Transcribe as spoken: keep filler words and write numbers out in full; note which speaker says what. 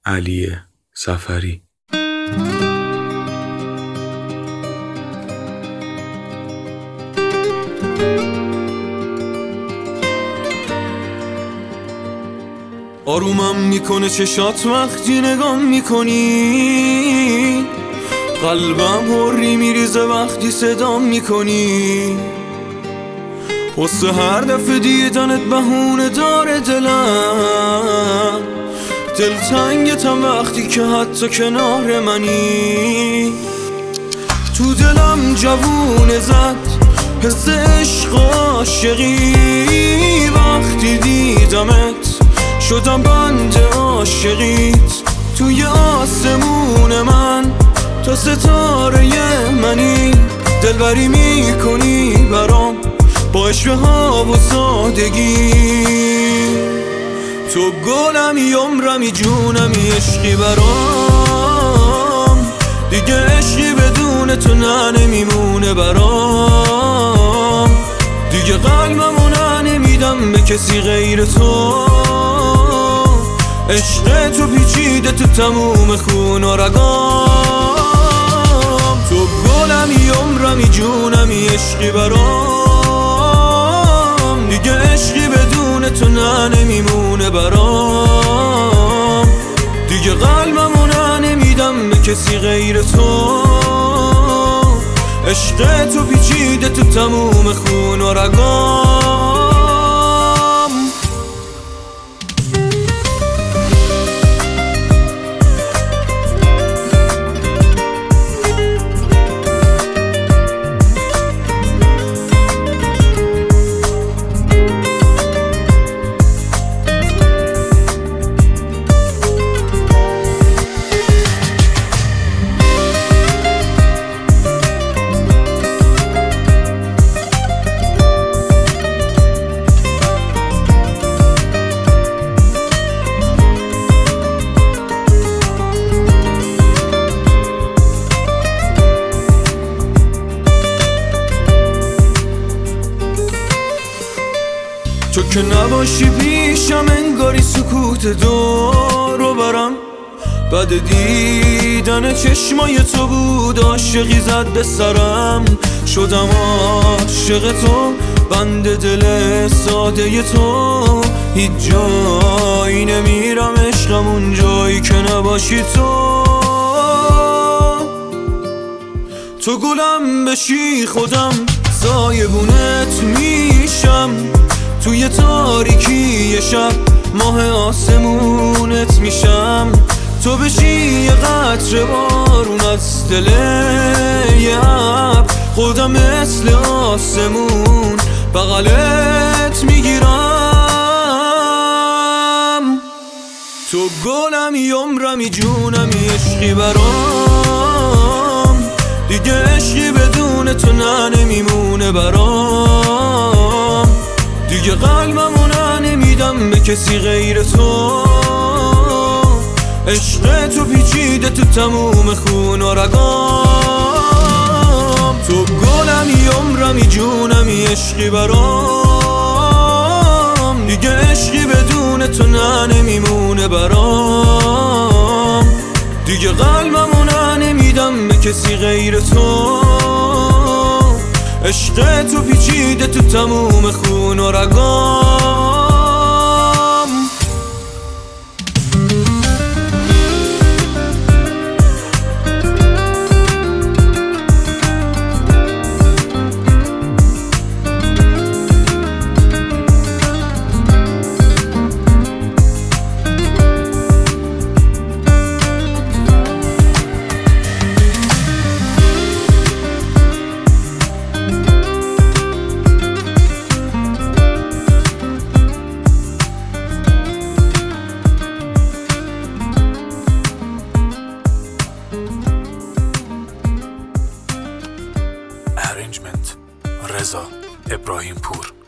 Speaker 1: علی سفری.
Speaker 2: آرومم میکنه چشات وقتی نگام میکنی، قلبم هری میریزه وقتی صدام میکنی. واسه هر دفعه دیدنت بهونه داره دلم، دلتنگتم وقتی که حتی کنار منی. تو دلم جوونه زد حس عشق و عاشقی، وقتی دیدمت شدم بند عاشقیت. توی آسمون من تا ستاره منی، دلبری میکنی برام با عشق ها و سادگی. تو گلمی عمرمی جونمی عشقی برام، دیگه عشقی بدون تو نه نمیمونه برام. دیگه قلبمو نه نمیدم به کسی غیر تو، عشق تو پیچیده تو تموم خون و رگام. تو گلمی عمرمی جونمی عشقی برام، دیگه عشقی بدون تو نه نمیمونه برام. دیگه قلبمو نه نمیدم به کسی غیر تو، عشق تو پیچیده تو تموم خون و رگام. تو که نباشی پیشم انگاری سکوت دورو برم، بعد دیدن چشمای تو بود عاشقی زد به سرم. شدم عاشق تو، بند دل ساده تو، هیچ جایی نمیرم عشقم اون جایی که نباشی تو. تو گلم بشی خودم سایبونت میشم، توی تاریکی شب ماه آسمونت میشم. تو بشی یه قطره بارون از دل یه ابر، خودم مثل آسمون بغلت میگیرم. تو گلمی عمرمی جونمی عشقی برام، دیگه عشقی بدون تو نه نمیمونه برام. دیگه قلبمو نه نمیدم به کسی غیر تو، عشق تو پیچیده تو تموم خون و رگام. تو گلمی عمرمی جونمی عشقی برام، دیگه عشقی بدون تو نه نمیمونه برام. دیگه قلبمو نه نمیدم به کسی غیر تو، عشق تو پیچیده تو تموم خون و رگام.
Speaker 1: Arrangement رضا ابراهیم پور.